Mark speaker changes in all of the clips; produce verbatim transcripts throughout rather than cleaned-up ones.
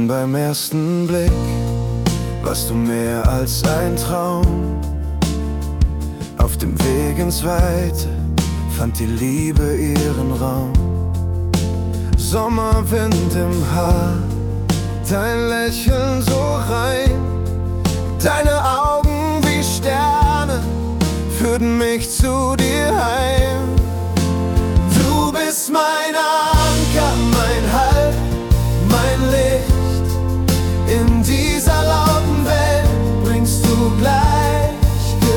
Speaker 1: Schon beim ersten Blick warst du mehr als ein Traum. Auf dem Weg ins Weite fand die Liebe ihren Raum. Sommerwind im Haar, dein Lächeln so rein, deine Augen wie Sterne führten mich zu dir heim. Du bist mein Anker, mein Halt, mein Licht. In dieser lauten Welt bringst du Gleichgewicht.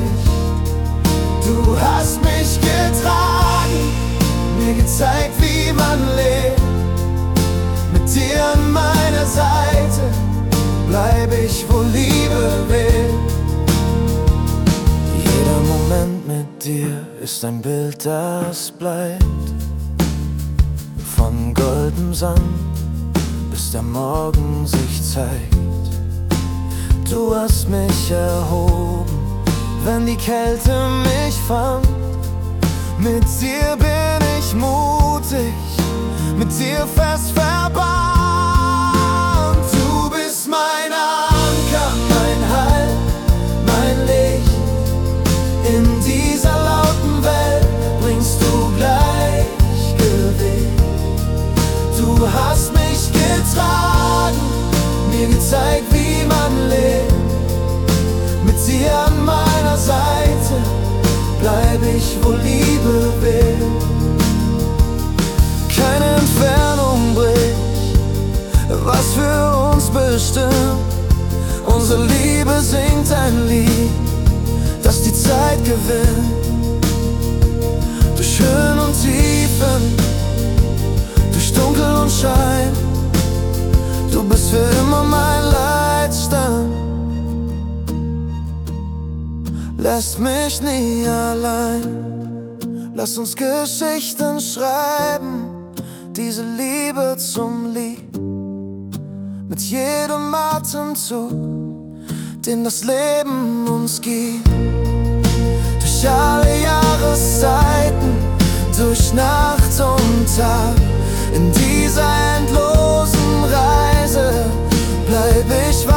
Speaker 1: Du hast mich getragen, mir gezeigt, wie man lebt. Mit dir an meiner Seite bleib ich, wo Liebe will. Jeder Moment mit dir ist ein Bild, das bleibt. Von goldenem Sand bis der Morgen sich zeigt. Du hast mich erhoben, wenn die Kälte mich fand. Mit dir bin ich mutig, mit dir fest verbannt. Du bist mein Anker, mein Halt, mein Licht. In dieser lauten Welt bringst du Gleichgewicht. Du hast mich getragen, mir gezeigt, wie man lebt. Mit dir an meiner Seite bleib ich, wo Liebe will. Keine Entfernung bricht, was für uns bestimmt. Unsere Liebe singt ein Lied, das die Zeit gewinnt. Durch Höhen und Tiefen, durch Dunkel und Schein, du bist für immer mein Leitstern. Lässt mich nie allein. Lass uns Geschichten schreiben, diese Liebe zum Lied. Mit jedem Atemzug, den das Leben uns gibt. Durch alle Jahreszeiten, durch Nacht und Tag. In dieser endlosen Reise bleib ich